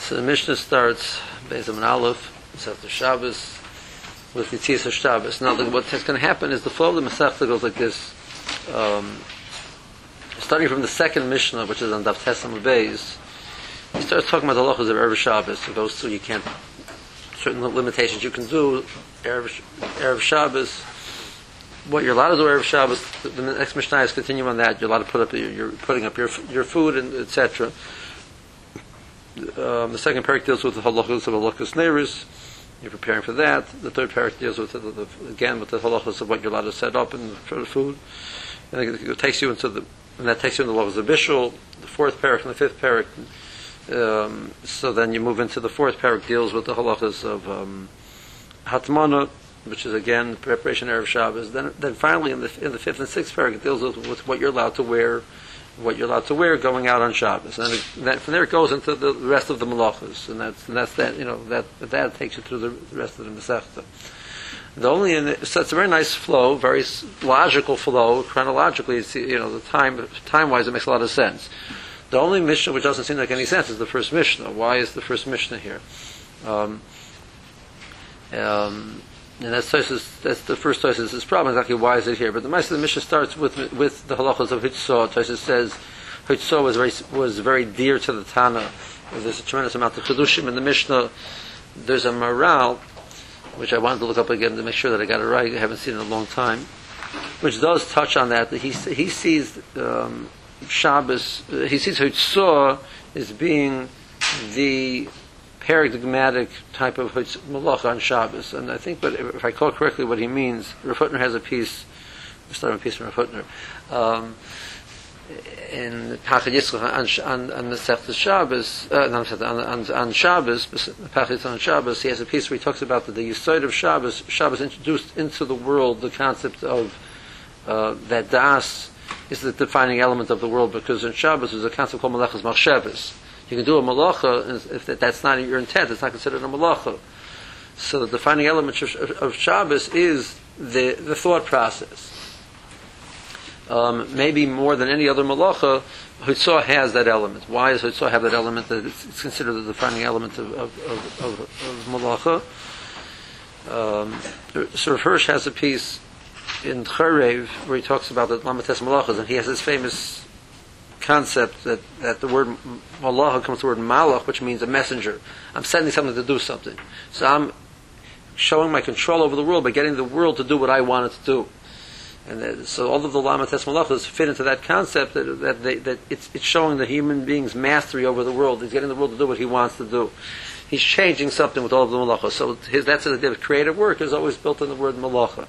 So the Mishnah starts based on Aleph, Masechta Shabbos, with the Yitzis Shabbos. Now, what's going to happen is the flow of the Masechta goes like this. Starting from the second Mishnah, which is on Daf Tesam Beis, he starts talking about the halachos of Erev Shabbos. It goes through certain limitations you can do Erev Shabbos. What you're allowed to do Erev Shabbos. The next Mishnah is continue on that. You're allowed to put up you're putting up your food and etc. The second parak deals with the halachos of halachos neiros. You're preparing for that. The third parak deals with again with the halachos of what you're allowed to set up for the food. And it takes you into the halachos of bishul. The fourth parak and the fifth parak. So then you move into the fourth parak deals with the halachos of hatmana, which is again the preparation of Erev Shabbos. Then finally in the fifth and sixth parak it deals with what you're allowed to wear. What you're allowed to wear going out on Shabbos, and from there it goes into the rest of the malachos, and that's that. That takes you through the rest of the Masechta. So it's a very nice flow, very logical flow. Chronologically, it's, the time wise, it makes a lot of sense. The only Mishnah which doesn't seem like any sense is the first Mishnah. Why is the first Mishnah here? And that's the first Tosfos. This problem exactly why is it here? But the Mishnah starts with the halachos of Hitzah. Tosfos says Hitzah was very dear to the Tana. There's a tremendous amount of Chedushim in the Mishnah. There's a Maral, which I wanted to look up again to make sure that I got it right. I haven't seen it in a long time, which does touch on that. He sees Shabbos. He sees Hitzah as being the paradigmatic type of malacha on Shabbos, and I think, but if I call correctly, what he means, Rav Hutner has a piece. We'll start with a piece from Rav Hutner in Pachad Yitzchak on Masechta Shabbos, on Shabbos, Pachad on Shabbos. He has a piece where he talks about the Yesod of Shabbos. Shabbos introduced into the world the concept of that das is the defining element of the world, because in Shabbos there's a concept called Malachas Machshavos. You can do a malacha, if that's not your intent, it's not considered a malacha. So the defining element of Shabbos is the thought process. Maybe more than any other malacha, Hitzah has that element. Why does Hitzah have that element? That it's considered the defining element of malacha. So Rav Hirsch has a piece in Charev where he talks about the Lamates Malachas, and he has this famous concept that the word malacha comes from the word malach, which means a messenger. I'm sending something to do something. So I'm showing my control over the world by getting the world to do what I want it to do. And so all of the lamates malachas fit into that concept that it's showing the human being's mastery over the world. He's getting the world to do what he wants to do. He's changing something with all of the malachas. So that's the creative work is always built in the word malacha.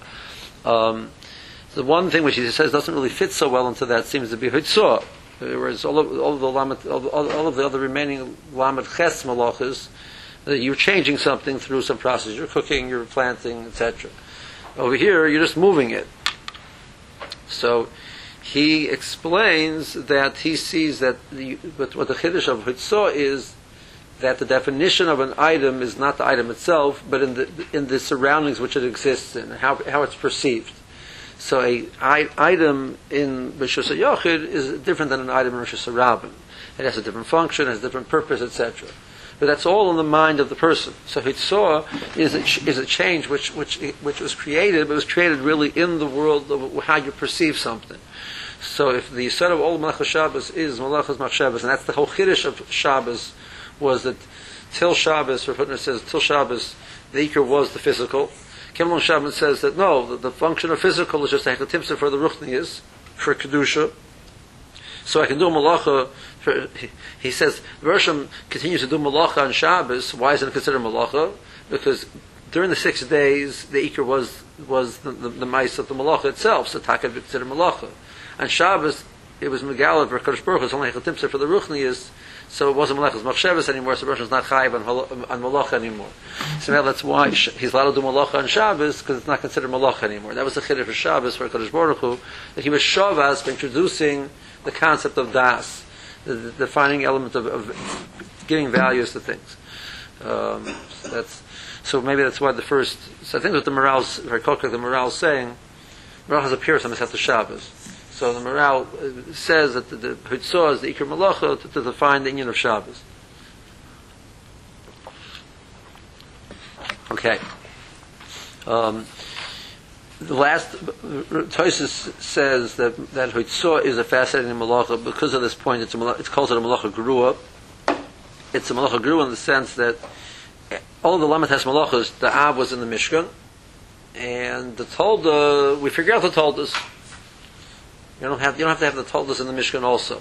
The one thing which he says doesn't really fit so well into that seems to be hitzah. Whereas all of the other remaining lamed ches malachas, you're changing something through some process. You're cooking, you're planting, etc. Over here, you're just moving it. So he explains that he sees that what the chiddush of hitzah is that the definition of an item is not the item itself, but in the surroundings which it exists in, how it's perceived. So an item in Rishus HaYochid is different than an item in Rishus HaRabban. It has a different function, has a different purpose, etc. But that's all in the mind of the person. So Hitzah is a change which was created, but was created really in the world of how you perceive something. So if the Yesod of all Malachas Shabbos is Malachas Machshavos, and that's the whole chiddush of Shabbos, was that till Shabbos, Rav Hutner says, till Shabbos, the Iker was the physical. Kimlon Shabbos says that no, the function of physical is just a hechatimsa for the ruchnias, for kedusha. So I can do malacha. He says Rosham continues to do malacha on Shabbos. Why isn't it considered malacha? Because during the 6 days, the ikar was the mice of the malacha itself. So taka considered malacha. On Shabbos, it was megalad for Kadosh Baruch Hu. It's only hechatimsa for the ruchnias. So it wasn't Malachas Machshavos anymore, so Rosh is not chayiv on Malacha anymore. So now that's why he's allowed to do Malacha on Shabbos, because it's not considered Malacha anymore. That was the chiddush for Shabbos for Kadosh Baruch Hu, that he was Shavas by introducing the concept of Das, the defining element of giving values to things. So maybe that's why the first. So I think what the Moral's, if I recall correctly, the Moral's saying, Morale has a appearance on Masechta Shabbos. So the Morale says that the Hitzah is the Iker Malacha to define the Inyan of Shabbos. Okay. The last Tosfos says that Hoitzah is a fascinating malacha because of this point. It's called a malacha grua. It's a malacha grua in the sense that all of the Lamates malachas, the Av was in the Mishkan, and the Tolda, we figure out the Toldas. You don't have to have the Toldas in the Mishkan also.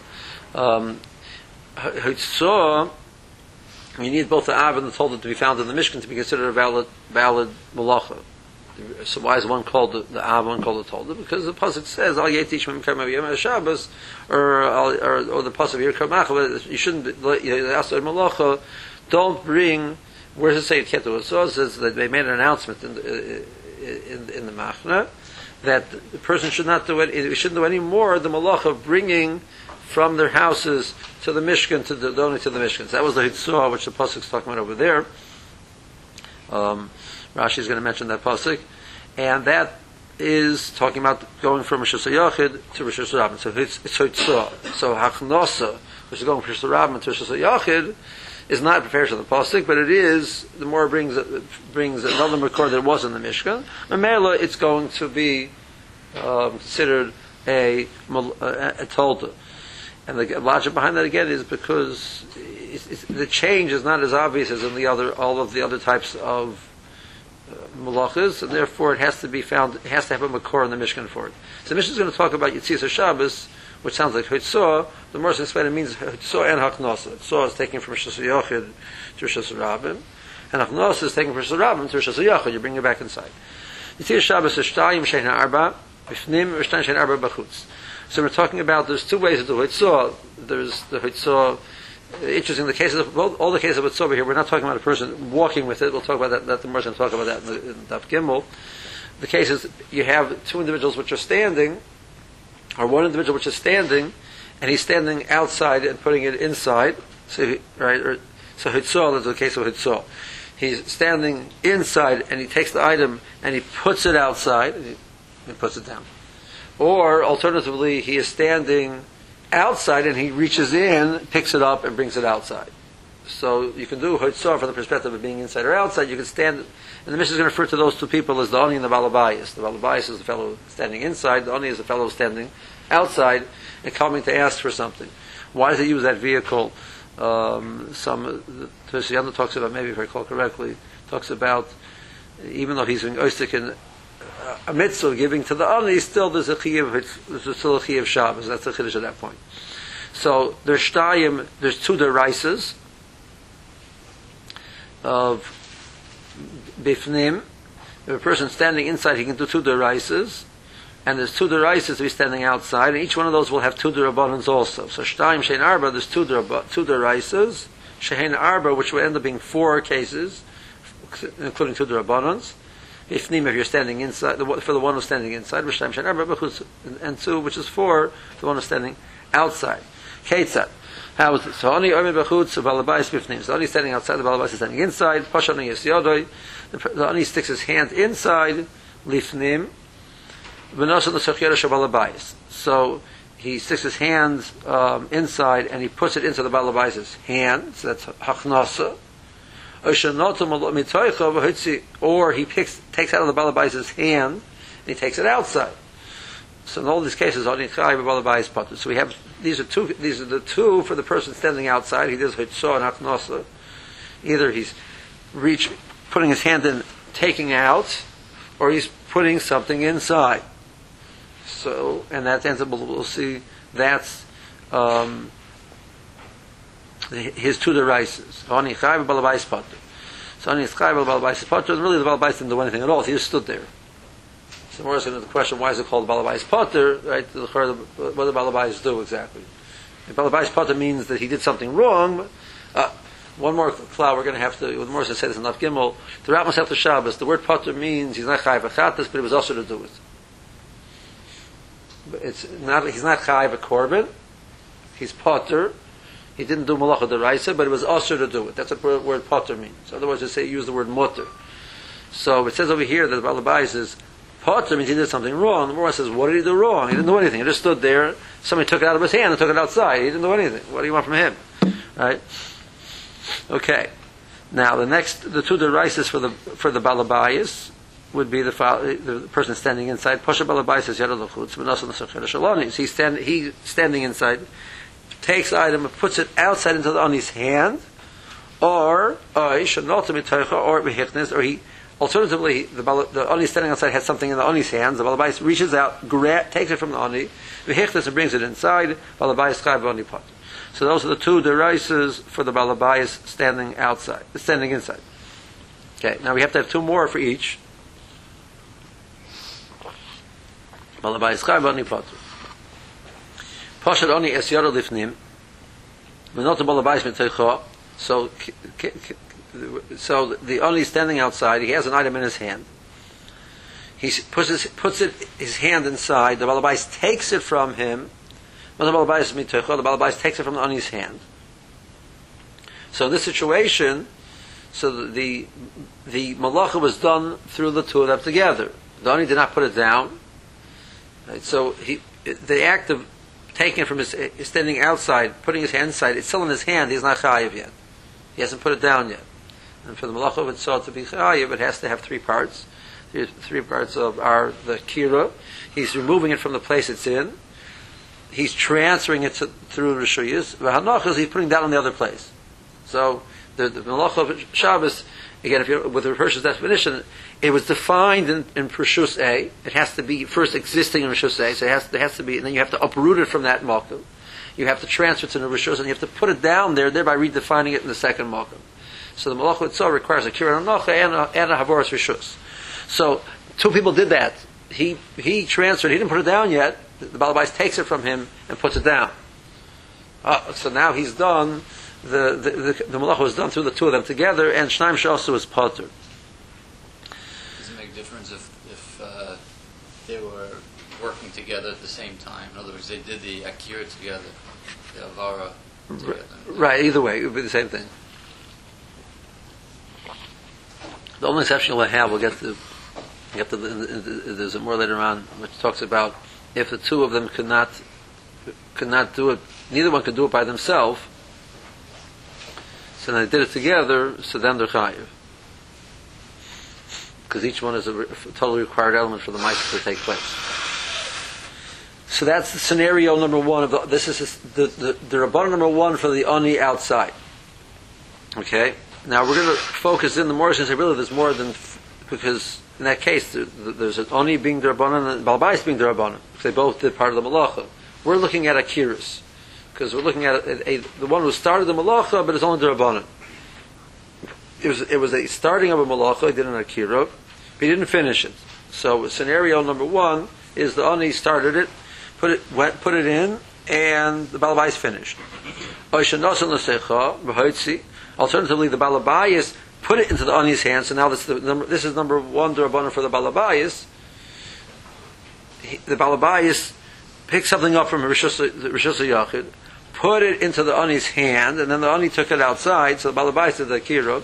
Hoitzah, you need both the Av and the Tolda to be found in the Mishkan to be considered a valid malacha. So why is one called the Av, one called the Tolda? Because the pasuk says Al Yetish Mimkar Yom Shabbos, or the pasuk Yirkar Machal. You shouldn't the Asur Malacha. Don't bring. Where does it say? Ketu says that they made an announcement in the Machna that the person should not do it. We shouldn't do any more the Malacha of bringing from their houses to the Mishkan to donate to the Mishkan. So that was the Hitzah which the pasuk is talking about over there. Rashi is going to mention that pasuk, and that is talking about going from Rosh Hashanah to Rosh Hashanah. So it's Hitzah. So Hachnosa, which is going from Rosh Hashanah to Rosh Hashanah, is not prepared for the pasuk, but it is. The more brings another makor that was in the Mishkan. Mamela, it's going to be considered a tolda, and the logic behind that again is because the change is not as obvious as in all of the other types of malachas, and therefore it has to be found. It has to have a makor in the Mishkan for it. So the Mishnah is going to talk about Yitzis Shabbos, which sounds like Hitzah. The more explained, it means Hitzah and Haknosa. Hitzah is taken from Rosh Hashanah to Rosh Hashanah, and Haknosa is taken from Rosh Hashanah to Rosh Hashanah. You bring it back inside. Yitzis Shabbos is Shtayim Shein Arba Bifnim, Shtayim Shein Arba Bachutz. So we're talking about there's two ways to do Hitzah. There's the Hitzah. Interesting, the cases of all the cases of Hitzah over here, we're not talking about a person walking with it. We'll talk about that. The more going to talk about that in Daf Gimel. The cases you have two individuals which are standing, or one individual which is standing, and he's standing outside and putting it inside. So so Hitzah, that's the case of Hitzah. He's standing inside and he takes the item and he puts it outside and he puts it down. Or alternatively, he is standing outside and he reaches in, picks it up, and brings it outside. So you can do Hitzah from the perspective of being inside or outside. You can stand, and the Mishnah is going to refer to those two people as the Ani and the Balabayas. The Balabayas is the fellow standing inside, the Ani is the fellow standing outside and coming to ask for something. Why does he use that vehicle? Tosfos talks about, maybe if I recall correctly, talks about even though he's doing Oistik in a mitzvah giving to the Ani, still there's a chiyuv of Shabbos. That's the chiddush at that point. So there's two deraises of bifnim. If a person standing inside, he can do two deraises, and there's two deraises to be standing outside, and each one of those will have two derabbanans also. So shtayim shein arba, there's two deraises, shein arba, which will end up being four cases, including two derabbanans. Ifnim, if you're standing inside, for the one who's standing inside, and two, which is four, for the one who's standing outside. Ketzad. How is it? So Ani Omer Bechutz, so Balabais Bifnim. So Ani standing outside, the Balabais is standing inside. Pashani Yisyodoy. The Ani sticks his hand inside, Lifnim. V'nosan l'sochiyara shabalabais. So he sticks his hand inside and he puts it into the Balabais' hand. So that's Hachnasa. Or he takes out of the Balabais' hand and he takes it outside. So in all these cases, so we have these are the two for the person standing outside. He does Hitzah and Hachnasa. Either he's putting his hand in, taking out, or he's putting something inside. So, and that ends up, we'll see, that's his two deraises. Oni chayv balabais potter. So Oni chayv balabais potter, and really the balabais didn't do anything at all. He just stood there. So we're asking the question, why is it called balabais potter? Right? What do balabais do exactly? If balabais potter means that he did something wrong. One more cloud we're going to have to. The Morris said this in Daf Gimel. Throughout Masechet Shabbos, the word potter means he's not chayv achatas, but it was also to do it. But it's not. He's not chayv a korban. He's potter. He didn't do malacha deraisa, but it was also to do it. That's what the word potter means. Otherwise, they say use the word mutter. So it says over here that the balabais is potter means he did something wrong. The Morris says, what did he do wrong? He didn't do anything. He just stood there. Somebody took it out of his hand and took it outside. He didn't do anything. What do you want from him? Right? Okay. Now the two deraises for the balabayas would be the person standing inside. Pasha balabayas is yada l'chutz, but also the shalani. He's standing inside, takes the item and puts it outside into the oni's hand, or he alternatively the oni standing outside has something in the oni's hands. The balabayas reaches out, takes it from the oni, and brings it inside. Balabayas chayv oni pot. So those are the two deraises for the balabayas standing inside. Okay, now we have to have two more for each. Balabayas chayv oni pot. Pashad oni es yara lifnim. Not the balabayas mitaycha. So the oni standing outside, he has an item in his hand. He puts his hand inside. The balabais takes it from him. The balabais takes it from the oni's hand. So in this situation, so the malacha was done through the two of them together. The oni did not put it down. Right? So the act of taking it from his standing outside, putting his hand inside, it's still in his hand. He's not chayiv yet. He hasn't put it down yet. And for the malacha of it to be chayiv, it has to have three parts. The three parts are the kira. He's removing it from the place it's in. He's transferring it through rishuyas. V'hanachas, he's putting that on the other place. So the malacha of Shabbos, again, if you're with the Hirsch's definition, it was defined in Rishus A. It has to be first existing in Rishus A. So there has to be, and then you have to uproot it from that malkum. You have to transfer it to the Rishus, and you have to put it down there, thereby redefining it in the second malkum. So the malacha itself requires a kira hanacha and a havoras Rishus. So two people did that. He transferred. He didn't put it down yet. The balabais takes it from him and puts it down. So now he's done. The malacha was done through the two of them together, and Shnaim Shasu is potter. Does it make a difference if they were working together at the same time? In other words, they did the akira together, the avara together. Right. Either way, it would be the same thing. The only exception we'll have, there's more later on, which talks about if the two of them could not do it, neither one could do it by themselves. So then they did it together. So then they're chayiv, because each one is a totally required element for the ma'aseh to take place. So that's the scenario number one of this is the rabbanon number one for the oni outside. Okay. Now we're going to focus in the more and say really there's more than because in that case there's an oni being the rabbanon and balabais being the rabbanon because they both did part of the malacha. We're looking at akiras because we're looking at the one who started the malacha but it's only the rabbanon. It was a starting of a malacha. He did an akira, but he didn't finish it. So scenario number one is the oni started it, put it in, and the balabais finished. Alternatively, the balabayas put it into the oni's hands. So now this is number one d'rabbanan for the balabayas. The balabayas picked something up from Rishus Yachid, put it into the oni's hand, and then the oni took it outside. So the balabayas did the akira.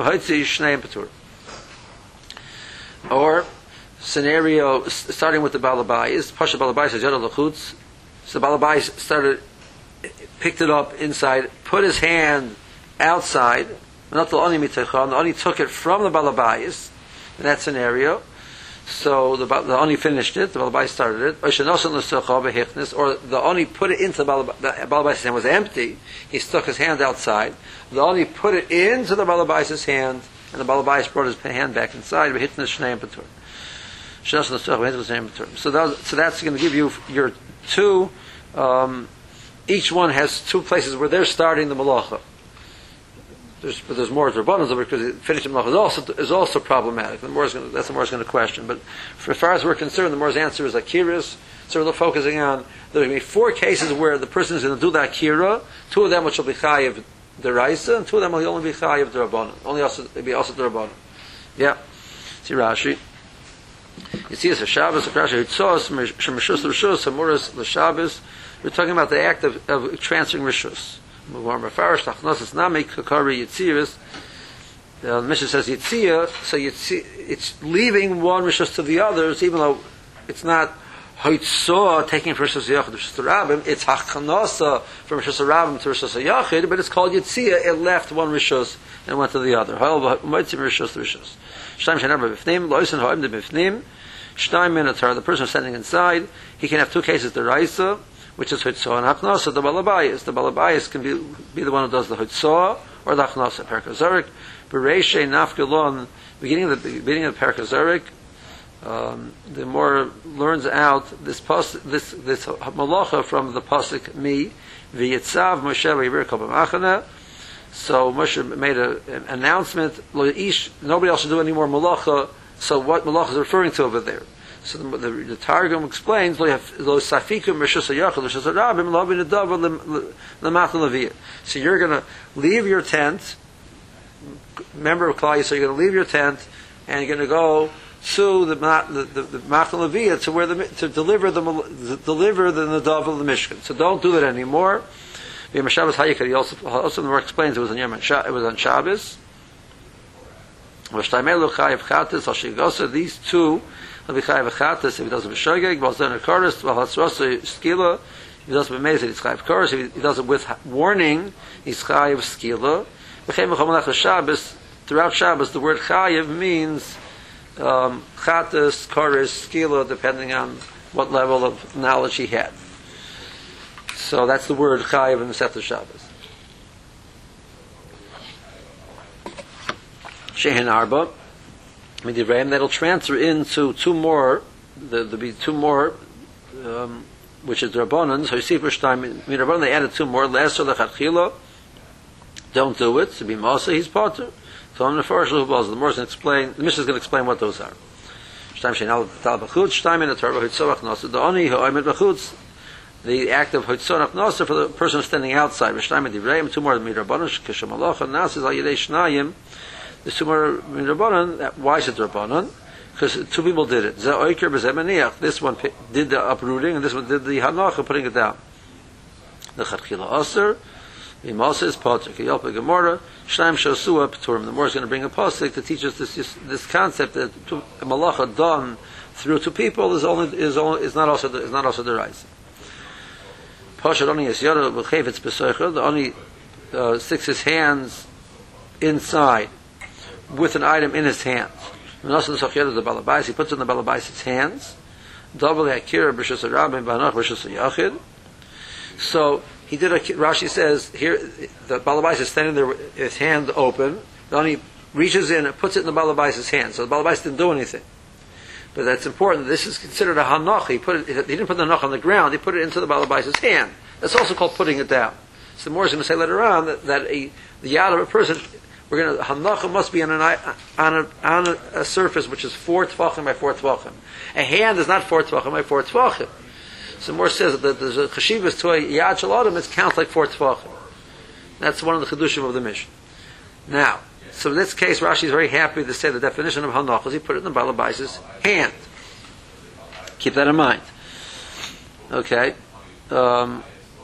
Or scenario starting with the balabayas. Pasha balabayas is yada l'chutz. So the balabayas picked it up inside, put his hand outside, not the oni mitaycha. The oni took it from the balabayas in that scenario. So the oni finished it. The balabayas started it. Or the oni put it into the balabayas' hand was empty. He stuck his hand outside. The oni put it into the balabayas' hand, and the balabayas brought his hand back inside. So that's going to give you your two. Each one has two places where they're starting the malacha. There's more rabbanos over because finishing malacha is also problematic. That's the Mor's going to question. But as far as we're concerned, the Mor's answer is akiras. So we're focusing on there are going to be 4 cases where the person is going to do the akira. 2 of them which will be chayiv deraisa, and 2 of them will only be chayiv derabbanan. Only also be also derabbanan. Yeah. See Rashi. You see, it's a Shabbos, a Rashi Hitzos, Shemeshus Rishus, Hamuras L'Shabbos. We're talking about the act of transferring Rishus. The Mishnah says Yitzia, so it's leaving one Rishus to the others, even though it's not Hoitzah, taking from Rishus Yachid to Rishus Rabim, it's Hachanasa from Rishus Rabim to Rishus Yachid, but it's called Yitzia. It left one Rishus and went to the other. Moitzim Rishus to Rishus. Shtaim Shenar B'Bifnim, Loisen Ha'im De B'Bifnim, Shtaim Minotar, the person standing inside, he can have two cases, the Raisa, which is Hoitzah, and Hachanasa, the Balabayas. The Balabayas can be the one who does the Hoitzah, or the Hachanasa, Perkazarik, Bereishe Nafgalon, beginning of the Perkazarik, the more learns out this malacha from the pasuk mi v'yitzav Moshe v'yivir kol b'machana. So Moshe made an announcement. Nobody else should do any more malacha. So what malacha is referring to over there? So the Targum explains lo safikum rishus hayachal rishus harabim lo b'nedav l'matan leviyah. So you're going to leave your tent. Member of Klal, so you're going to leave your tent and you're going to go to the Matan Leviyah to deliver the Nadav of the Mishkan. So don't do that anymore. He also the more explains it was on Shabbos. These two will be chayav chatas if he doesn't b'shogeg, b'alzon hakoros, b'haltzrosa skila. If he doesn't b'mezid, he's chayav koros. If he does it with warning, he's chayav skila. Throughout Shabbos, the word chayav means chatas, koros, skila, depending on what level of knowledge he had. So that's the word chayav in the Sefter Shabbos. Shehin Arba, Midivrayim, that'll transfer into two more. There'll be two more, which is the Rabbanan. So you see, first time Midrabanan they added two more. Leser lechatchila. Don't do it. To be Masa, he's potter. So I'm the first the more can explain. The Mishnah is going to explain what those are. Shtaim shein tal b'chutz, shtaim in the Torah hitzorach nasa. The oni ha'omed b'chutz, the act of hitzorach nasa for the person standing outside. Shtaim divrayim, two more midrabanan kishem malacha nasis al yedei shnayim. There's two more midrabanan. Why is it rabbanan? Because two people did it. Ze oiker b'zeh maniach. This one did the uprooting, and this one did the hanacha, putting it down. The chatchila aser. The Masa is Patrick. Yalpa Gemara, Shnaim Shosua Pturim. The Gemara is going to bring a pasuk to teach us this concept that a malacha done through two people is not also the rise. Pasha only is Yara B'Chayvetz B'Soicha. The only sticks his hands inside with an item in his hands. He puts it in the balabais' hands. Double Akira B'Shus Rabbi B'Hanach B'Shus Yachid. So he did Rashi says here the balabais is standing there with his hand open. Then he reaches in and puts it in the balabais' hand. So the balabais didn't do anything. But that's important. This is considered a hanach. He didn't put the hanach on the ground. He put it into the balabais' hand. That's also called putting it down. So the more is going to say later on that the yad of a person, hanacha must be on a surface which is 4 tvachim by 4 tvachim. A hand is not 4 tvachim by 4 tvachim. So more says that there's a chashivas to a yad shel adam, it counts like 4 tvachim. That's one of the chedushim of the Mishnah. Now, so in this case, Rashi is very happy to say the definition of hanach is he put it in the balabais' hand. Keep that in mind. Okay. So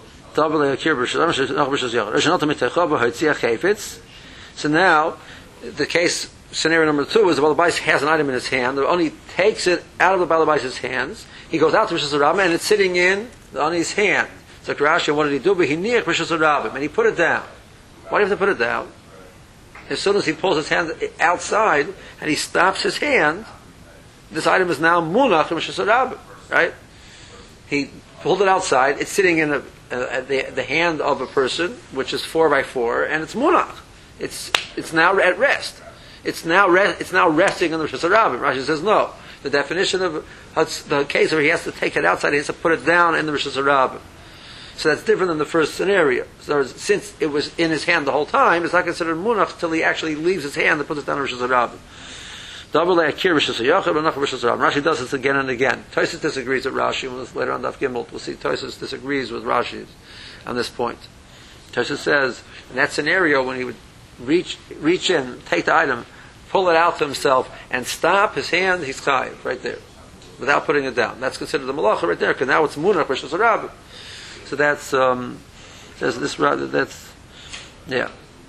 now, the case scenario number 2 is the balabais has an item in his hand. The only takes it out of the balabais' hands. He goes out to Rishus Harabim and it's sitting on his hand. So Rashi, what did he do? But he niach Rishus Harabim and he put it down. Why do you have to put it down? As soon as he pulls his hand outside and he stops his hand, this item is now munach in Rishus Harabim, right? He pulled it outside. It's sitting in the hand of a person, which is 4 by 4, and it's munach. It's now at rest. It's now resting in the Rishus Harabim. Rashi says no. The definition of the case where he has to take it outside, he has to put it down in the Rishus Harabim. So that's different than the first scenario. So since it was in his hand the whole time, it's not considered munach till he actually leaves his hand and puts it down in Rishus Harabim. Double akir Rishus Hayachid, another Rishus Harabim. Rashi does this again and again. Tosfos disagrees with Rashi. Later on Daf Gimel, we'll see Tosfos disagrees with Rashi on this point. Tosfos says in that scenario when he would reach in, take the item, pull it out to himself, and stop his hand, he's chayiv right there, without putting it down. That's considered the malacha right there, because now it's munach Rishus Harabim. So that's says this rather. That's yeah.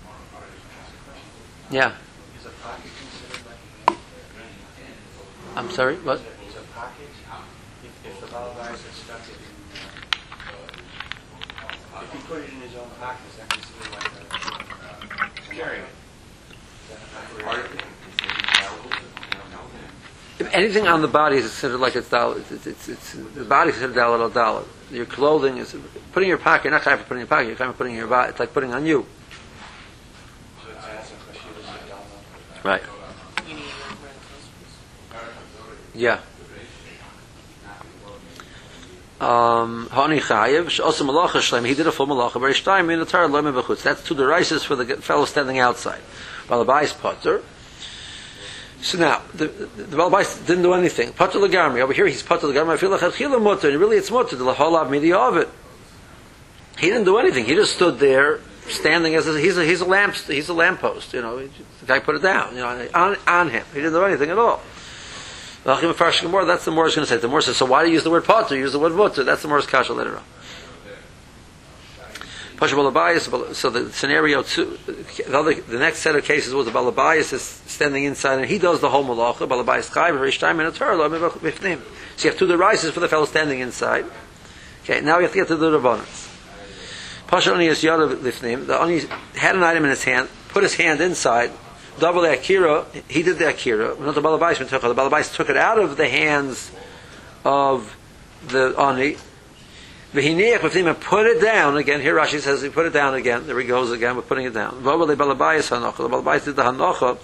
Is a pocket considered like? I'm sorry. What? Is a pocket? If the Balabais is stuck it in, if he put it in his own pocket, is that considered like carrying it? If anything on the body is considered like it's dollar, it's the body is considered dollar. Your clothing is putting in your pocket. You're not trying to put in your pocket. You're trying to put in your body. It's like putting on you. Right. Yeah. Hani chayev she'osim malacha shleim. He did a full malacha. Very shtayim in the Torah lo mebechutz. That's two deraises for the fellow standing outside. Balabais potter. So now the Balabais didn't do anything. Potter legarmi. Over here he's potter legarmi. I feel like chila mutter. And really it's mutter. The laholav midi of it. He didn't do anything. He just stood there, standing as he's a lamppost. You know, the guy put it down. You know, on him. He didn't do anything at all. That's the Morris going to say. The Morris says, so why do you use the word potter? Use the word mutter. That's the Morris kasha later on. So the scenario two, the next set of cases was the Balabayas is standing inside and he does the whole malacha. Balabayas chayv v'rishtayim in a Torah. So you have two deraises for the fellow standing inside. Okay, now we have to get to the rabbanans. Pasha Oni is yadav lifnim. The Oni had an item in his hand, put his hand inside. Double the akira, he did the akira. Not the Balabais took it. The Balabais took it out of the hands of the Ani. V'hiniach with him and put it down again. Here Rashi says he put it down again. There he goes again. We're putting it down. The Balabais hanocha. The Balabais did the hanocha.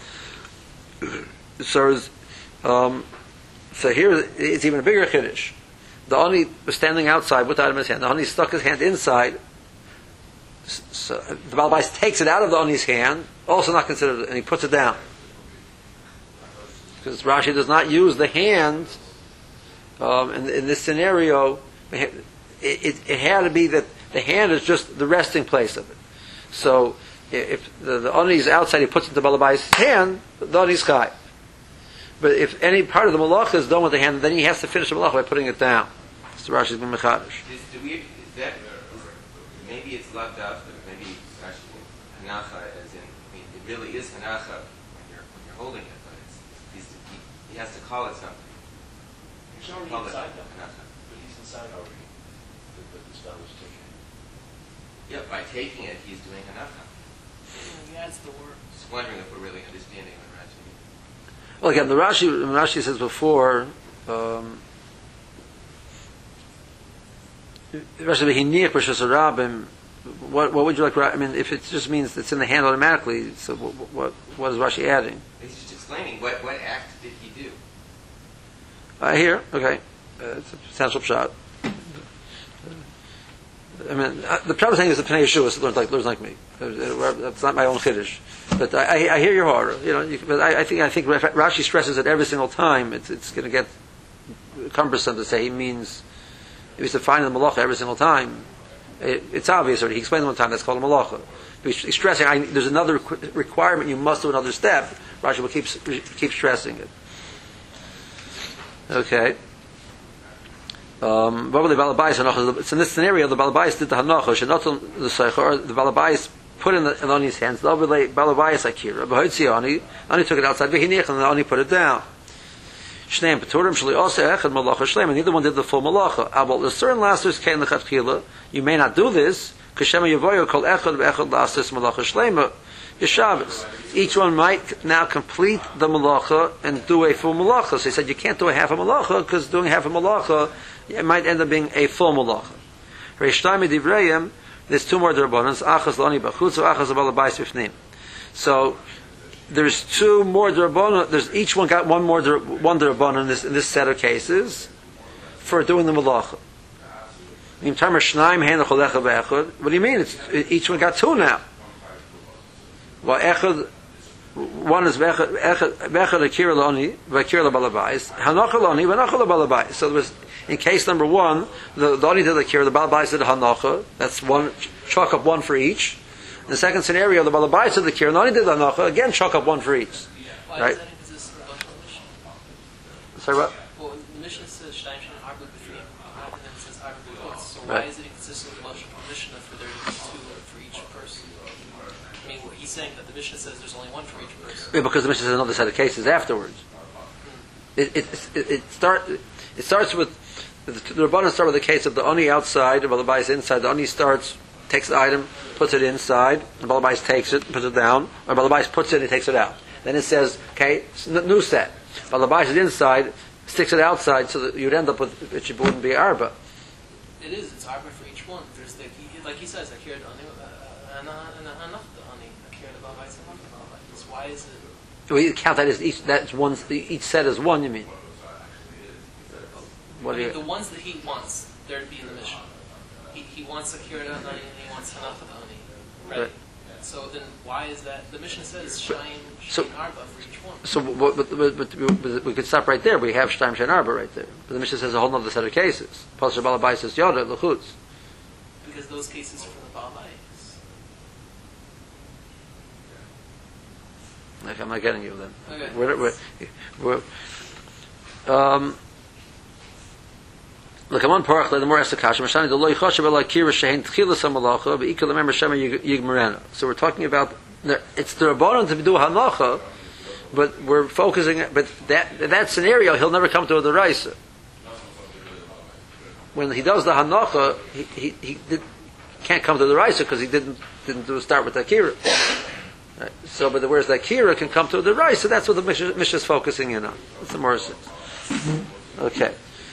So here it's even a bigger chiddush. The Ani was standing outside with the item in his hand. The Ani stuck his hand inside. So the Balabais takes it out of the Ani's hand, also not considered, and he puts it down. Because Rashi does not use the hand in this scenario. It had to be that the hand is just the resting place of it. So if the Ani is outside, he puts it into the Balabais' hand, the Ani's chai. But if any part of the malacha is done with the hand, then he has to finish the malacha by putting it down. So Rashi's been mechadish. Maybe it's left out, but maybe it's actually hanacha, as in, it really is hanacha when you're holding it, but he has to call it something. He's already inside though. But he's inside already. The spell is taken. Yeah, by taking it, he's doing hanacha. He adds the word. Just wondering if we're really understanding what Rashi means. Well, again, the Rashi says before, what would you like? I mean, if it just means it's in the hand automatically, so what is Rashi adding? He's just explaining what act did he do. Here, okay, it's a potential shot. I mean, the problem thing is the Pnei Yeshua learns like me. That's not my own chiddush, but I hear your horror. You know, but I think Rashi stresses it every single time. It's going to get cumbersome to say he means. If he's defining the malacha every single time, it's obvious already. He explained it one time, that's called a malacha. He's stressing, there's another requirement, you must do another step. Rashi will keep stressing it. Okay. So in this scenario, the Balabais did the hanacha, the Balabais put in the Ani's hands, the Balabais akira, Ani took it outside, and the Ani put it down. Shneim Peturim Shali also Echad Malacha Shleim, and neither one did the full Malacha. But the certain lasters came lechatchila. You may not do this. Kashema Yavoyo Kol Echad Echad Lasters Malacha Shleima Yeshavas. Each one might now complete the Malacha and do a full Malacha. So he said you can't do a half a Malacha because doing half a Malacha it might end up being a full Malacha. Reishtami Divrayim. There's two more derabbanans. Achas Lani Bachutz, Achas Balabais Bifnim. So there's two more derabbanan. There's each one got one derabbanan in this set of cases for doing the malacha. What do you mean? Each one got two now. Well, one is v'echad akira loni v'akira labalabais hanacha loni v'hanacha labalabais. So there was in case number one, the loni did the akira, the balabais did the hanacha. That's one. Chalk up one for each. In the second scenario, the Balabais did the Kir, Nani did the Hanacha, again chalk up one for each. Why right? does that exist in the Mishnah? Sorry, what? Well, the Mishnah says Shtayim Shen Arba B'Fnim, and then it says Arba B'Chutz. So Right. why is it consistent with the Mishnah for there to be two for each person? I mean, he's saying that the Mishnah says there's only one for each person. Yeah, because the Mishnah says another set of cases afterwards. It starts with the Rabbanan start with the case of the Oni outside, the Balabais inside. The Oni starts, takes the item, puts it inside, the Balabais takes it, puts it down, or Balabais puts it and he takes it out. Then it says, okay, new set. Balabais is inside, sticks it outside, so that you'd end up with, it wouldn't be Arba. It is. It's arba for each one. There's like he says, akir ani and anach ani akir the balabais and anach the balabais. Why is it? Well, you count that as each set is one. You mean? What do you? The ones that he wants, there'd be in the mission. He wants akir ani and he wants hanach ani. Right. So then, why is that? The mission says shayin arba for each one. So, but we could stop right there. We have Shtaim Shein Arba right there. But the Mishnah says a whole other set of cases. Pasuk Balabais says Yoda L'chutz. Because those cases for the balabais. Okay, I'm not getting you then. Okay. Look, I'm on Parach. The more Estakash. Mashani the Loi Choshev Elakira Shein Tchilas Hamalacha Beikol Member Shema Yigmarena. So we're talking about it's the Rabbanon to do Halacha, but we're focusing. But that scenario, he'll never come to a Deraisa. When he does the Hanacha, he can't come to the Deraisa because he didn't start with the Akira. Right. So, but whereas the Akira can come to the Deraisa, that's what the Mishnah is focusing in on. That's the more sense. Okay.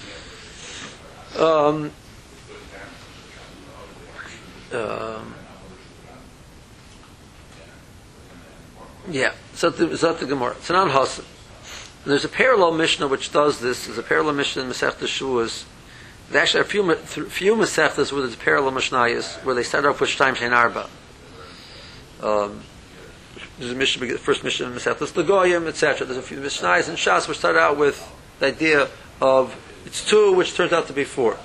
Yeah, so the Gemara. It's an Hasan. There's a parallel Mishnah which does this. There's a parallel Mishnah in Masechta Shuas. There's actually a few Masechtas where there's parallel Mishnayos where they start off with Shtaim Shein Arba. There's a Mishnah, the first Mishnah in Masechtas the Goyim, etc. There's a few Mishnayos and Shas which start out with the idea of it's two, which turns out to be four.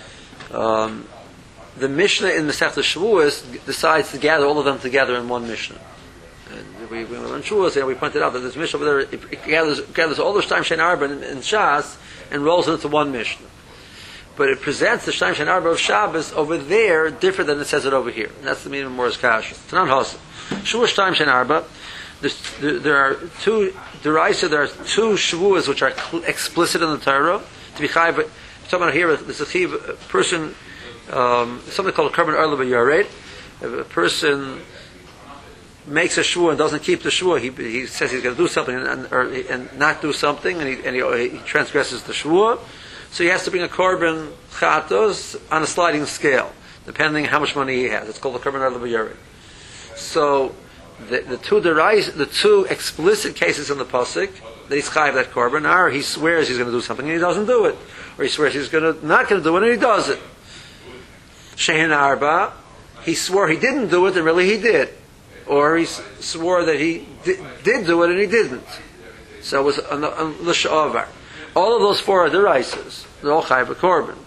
The Mishnah in Masechta Shavuos decides to gather all of them together in one Mishnah. And we learned Shavuos, and we pointed out that this Mishnah over there it gathers all the Shtaim Shein Arba in Shas and rolls it into one Mishnah. But it presents the Shtaim Shein Arba of Shabbos over there different than it says it over here. And that's the meaning of Morris Kasha. Tanan Hasan. Shavuos Shtaim Shein Arba. There are two deraisa. There are two Shavuos which are explicit in the Torah. To be chayv, talking about here, there's a person, something called a korban arla b'yared. If a person makes a shvua and doesn't keep the shvua, he says he's going to do something and not do something, and he transgresses the shvua. So he has to bring a korban chatos on a sliding scale, depending how much money he has. It's called a korban arla b'yared. So the two explicit cases in the pasuk that he's chayiv that korban are he swears he's going to do something and he doesn't do it, or he swears he's not going to do it and he does it. Shein Arba, he swore he didn't do it and really he did, or he swore that he did do it and he didn't. So it was l'shavar. All of those four are deraisas. They're all chayiv a korban.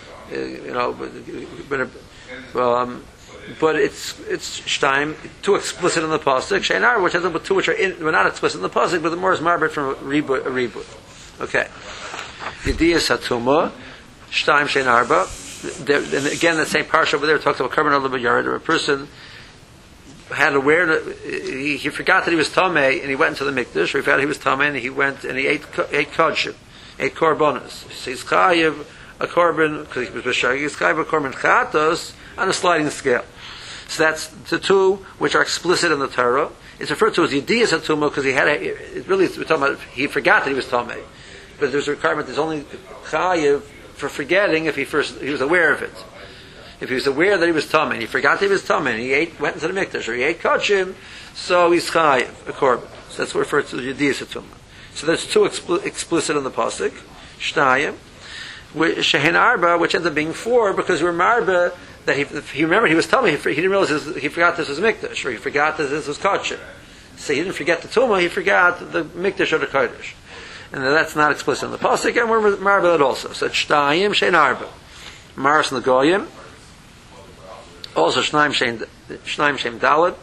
But it's shtaim, too explicit in the pasuk. Shein Arba, which has two which were not explicit in the pasuk, but the more is marbet from a reboot. Okay. Yediyas Hatuma, shtaim Shein Arba. And again, the same parsha over there talks about korban arla b'yared, or a person had awareness. He forgot that he was tamei, and he went into the mikdash. Or he forgot he was tamei, and he went and he ate kodshim, ate korbanos. So he's chayiv a korban because he was b'shagi. He's chayiv a korban chatos on a sliding scale. So that's the two which are explicit in the Torah. It's referred to as Yediyas Hatuma because we're talking about he forgot that he was Tamei. But there's a requirement there's only Chayiv for forgetting if he was aware of it. If he was aware that he was Tamei and he forgot that he was Tamei and he went into the Mikdash or he ate Kodshim, so he's Chayiv, a Korban. So that's what referred to as Yediyas Hatuma. So there's two explicit in the Pasuk, Shtayim, Shein Arba, which ends up being four because we're Marba that he remembered he was telling me he didn't realize he forgot this was mikdash, or he forgot that this was kodesh. So he didn't forget the tumah, he forgot the mikdash or the kodesh, and that's not explicit in the pasuk. And we're marba that also. So shtayim shein arba, maris negoyim, also shnaim shein dalad.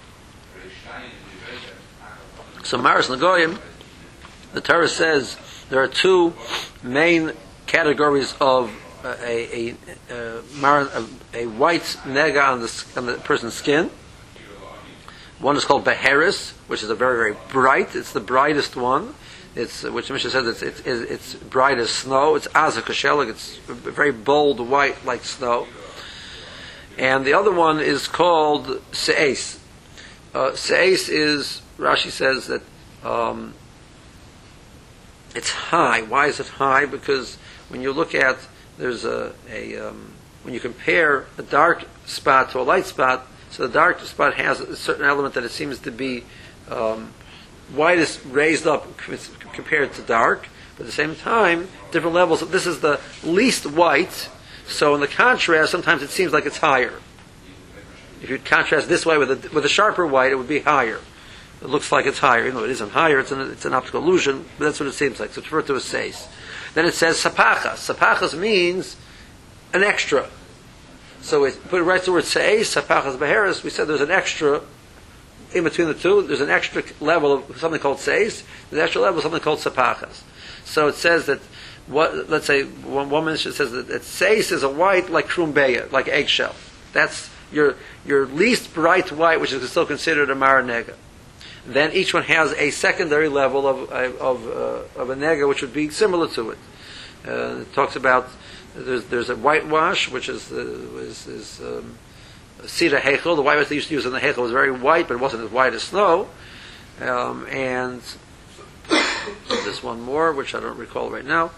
So maris negoyim, the Torah says there are two main categories of a white nega on the person's skin. One is called beheris, which is a very, very bright. It's the brightest one. It's which the Mishnah says it's bright as snow. It's azak kashelik. It's very bold white like snow. And the other one is called se'es. Se'es is, Rashi says that it's high. Why is it high? Because when you look at, there's when you compare a dark spot to a light spot, so the dark spot has a certain element that it seems to be white is raised up compared to dark, but at the same time, different levels. This is the least white, so in the contrast, sometimes it seems like it's higher. If you contrast this way with a sharper white, it would be higher. It looks like it's higher, even though it isn't higher. It's an optical illusion, but that's what it seems like. So it's referred to as seis. Then it says sapachas. Sapachas means an extra. So it put right to the word seis, sapachas beheres. We said there's an extra in between the two. There's an extra level of something called seis. There's an extra level of something called sapachas. So it says that let's say one Mishnah says that seis is a white like krumbeya, like eggshell. That's your least bright white, which is still considered a maranega. Then each one has a secondary level of a nega, which would be similar to it. It talks about there's a whitewash, which is sida hechel. The whitewash they used to use in the hechel was very white, but it wasn't as white as snow. And there's one more, which I don't recall right now.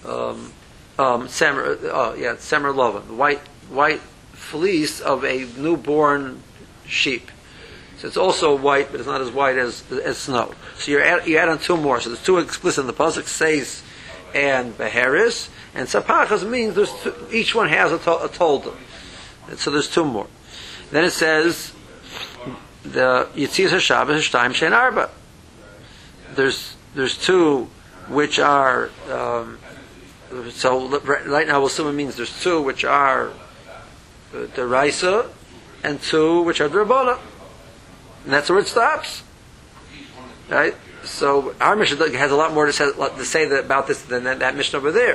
Samer lovan, the white fleece of a newborn sheep. So it's also white, but it's not as white as snow. So you add on two more. So there's two explicit in the pasuk, seis and beheris, and sapachas means each one has a tolda. So there's two more. Then it says the Yitzias HaShabbos Shtayim Shein Arba. There's two which are so right now we'll assume it means there's two which are deraisa and two which are drabona. And that's where it stops, right? So our Mishnah has a lot more to say about this than that Mishnah over there.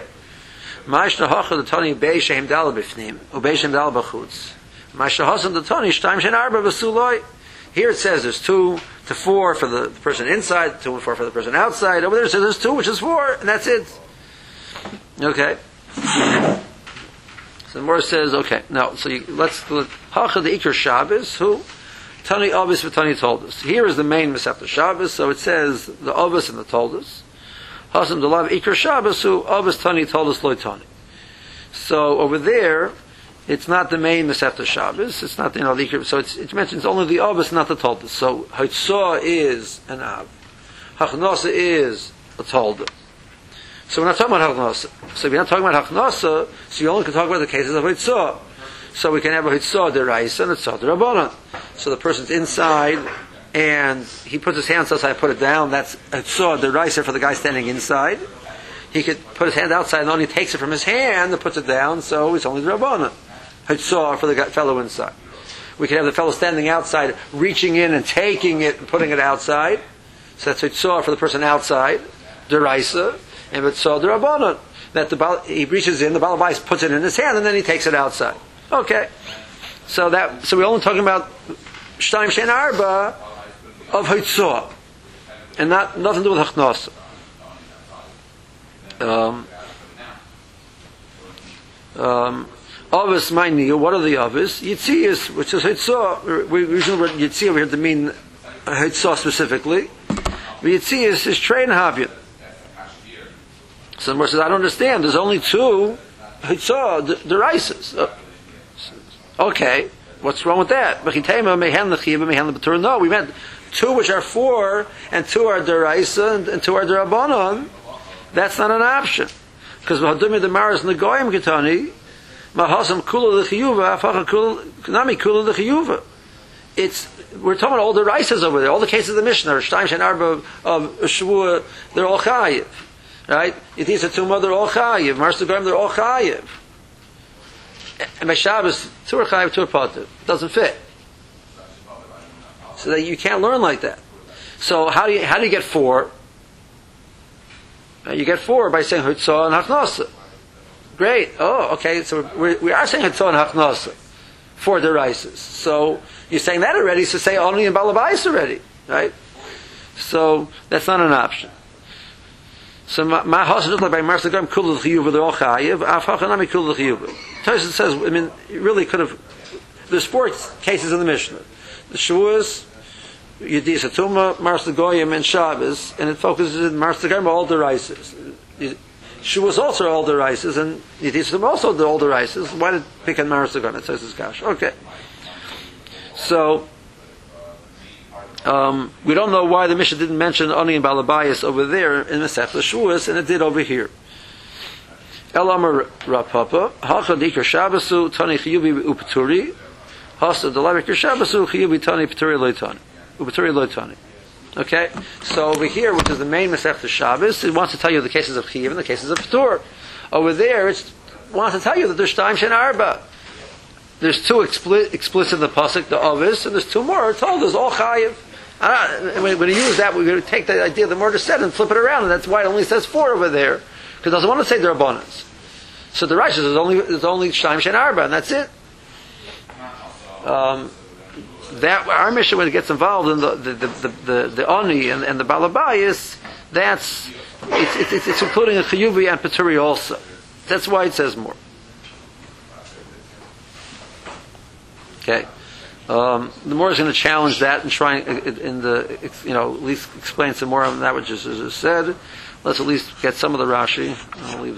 Here it says there's 2 to 4 for the person inside, 2 and 4 for the person outside. Over there it says there's 2, which is 4, and that's it. Okay. So the more says, okay, no. So let's Hacha the Iker Shabbos who. Tani Avis v'Tani Toldos. Here is the main Masechta Shabbos, so it says the Avis and the Toldos. Hasam Delav Iker Shabbos who Avis Tani Toldos Loi Tani. So over there, it's not the main Masechta Shabbos. It's not the Iker. So it mentions only the Avis, not the Toldos. So Haitzah is an Av. Hachnasa is a Toldos. So we're not talking about Hachnasa. So if you're not talking about Hachnasa, so you only can talk about the cases of Haitzah. So we can have a Hitzah deraisa and a Hitzah derabbanan. So the person's inside and he puts his hands outside, put it down. That's a Hitzah deraisa for the guy standing inside. He could put his hand outside and only takes it from his hand and puts it down. So it's only derabbanan. Hitzah for the fellow inside. We can have the fellow standing outside, reaching in and taking it and putting it outside. So that's Hitzah for the person outside, deraisa, and Hitzah derabbanan. That he reaches in, the Baal Bais puts it in his hand, and then he takes it outside. Okay, so we're only talking about Shtayim Shein Arba of Hitzah, and nothing to do with Hachnasa. Avis Maini, what are the Avis? Yitzias, which is Hitzah. We usually read Yitzia over here to mean Hitzah specifically. But Yitzias is Trein Havyan. Someone says, I don't understand. There's only 2 Hitzah deraisas. Okay, what's wrong with that? No, we meant 2 which are 4, and 2 are deraisa, and 2 are derabanan. That's not an option. Because v'hadumi the maras negoyim ketani, mahasam kula l'chiyuva, afacha nami kula l'chiyuva. We're talking about all the deraisas over there. All the cases of the Mishnah, Shtayim Shein Arba of Shavua, they're all chayiv. Right? Yitisa Tumah, they're all chayiv. Maras negoyim, they're all chayiv. And by Shabbos, 2 are chayiv, 2 are patur. Doesn't fit. So that you can't learn like that. So how do you get 4? You get 4 by saying Hitzah and Hachnasa. Great. Oh, okay. So we are saying Hitzah and Hachnasa. 4 deraisas. So you're saying that already, so say only in Balabais already. Right? So that's not an option. So my house is like by Marsa Gam Kul Chiyuv the Ochayev, Afachanami Kul Chiyuv. Tosfos says, I mean, it really could have. There's 4 cases in the Mishnah: the Shavuos, Yedis Atuma, Marsa Goyim, and Shabbos, and it focuses in Marsa Gam all the rices. Shavuos also all the rices, and Yedis Atuma also the all the rices. Why did pick on Marsa Gam? It says it's Gash. Okay, so. We don't know why the Mishnah didn't mention Ani and Balabayas over there in Masechta Shavuos, and it did over here. El Amar Rapapa, Hacha Dikar Shabbasu, Tani Chiyubi Upaturi, Hasa Delavik Shabbasu, Chiyubi Tani Paturi Loitani. Upaturi Loitani. Okay? So over here, which is the main Masechta Shabbos, it wants to tell you the cases of Chiyuv and the cases of Patur. Over there, it wants to tell you that there's Shtaim Shen Arba. There's 2 explicit in the Pasuk, the Ovis, and there's 2 more told us, all Chayiv. When we use that, we're going to take the idea the Mortar said and flip it around, and that's why it only says 4 over there, because it doesn't want to say Darabanas. So the righteous is only Shtaim Shen Arba, and that's it. That our mission when it gets involved in the Oni and the Balabayas, it's including a Chiyuvi and Paturi also. That's why it says more. Okay. The more is going to challenge that and try at least explain some more on that which is said. Let's at least get some of the Rashi. I'll leave.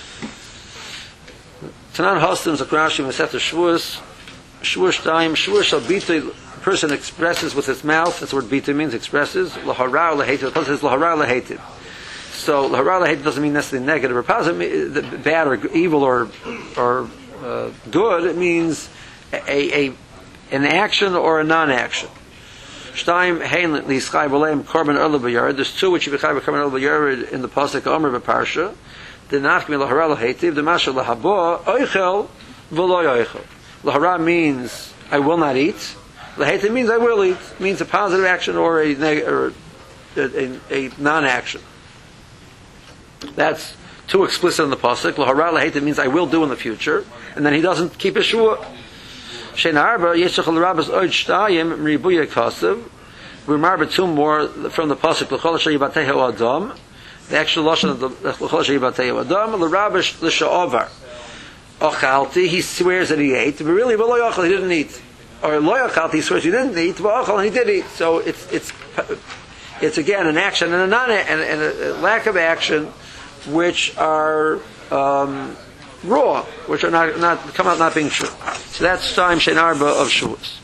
Tanan Hostim Zak Rashi Masechta Shavuos. Shavuos time. Shavuos shall bita. A person expresses with his mouth. That's what bita means. Expresses. Lahara lehated. It says lahara lehated. So lahara lehated doesn't mean necessarily negative or positive, bad or evil or good. It means an action or a non-action. Shtaim hein lischai b'leim korban olah b'yared. There's 2 which you b'chai b'korban olah b'yared in the pasuk Omer b'parsha. The nafkmi lahara lahativ. The masha lahabo oichel v'lo oichel. Lahara means I will not eat. Lahativ means I will eat. It means a positive action or a non-action. That's too explicit in the pasuk. Lahara lahativ means I will do in the future, and then he doesn't keep his shvuah. Shein Arba Yeshachal Rabbis Oid Shtayim Ribuya Kasev. We remember 2 more from the pasuk L'chol Sheyibatehu Adam. The actual lashon of the L'chol Sheyibatehu Adam. L'Rabbish L'Sha'ovar Ochalti. He swears that he ate, but really V'lo Yochal, he didn't eat. Or Lo Yochalti, he swears he didn't eat, but Ochal, and he did eat. So it's again an action and a lack of action, which are raw, which are not come out not being true. So that's time Shein Arba of Shavuos.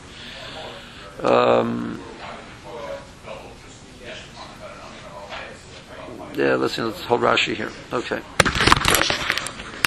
Let's hold Rashi here. Okay.